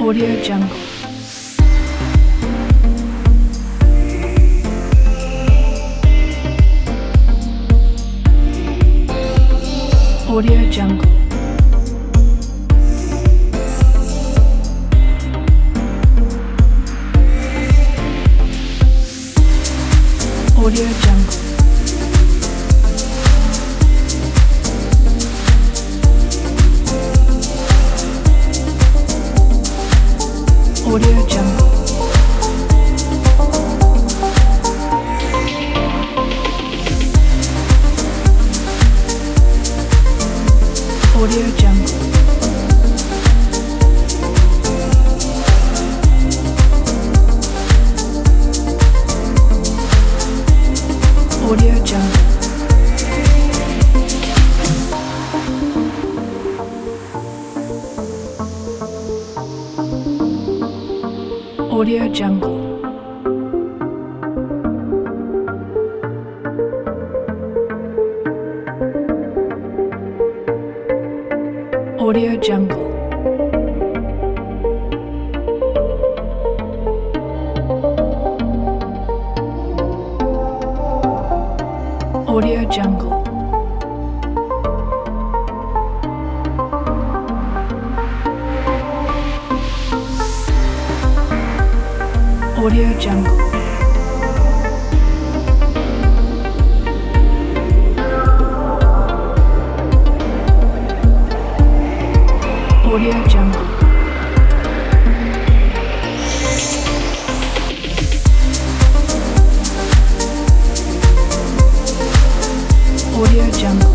Audio Jungle. Audio Jungle. Audio Jungle. Audio Jungle. Audio Jungle. Audio Jungle. Audio Jungle. Audio Jungle. Audio Jungle. Audio Jungle. Audio Jungle. Audio Jungle.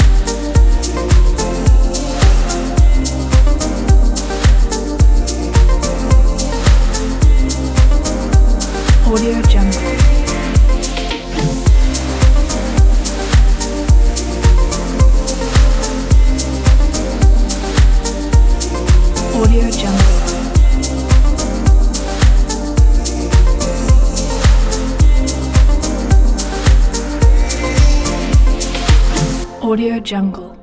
Audio Jungle. Audio Jungle. Audio Jungle.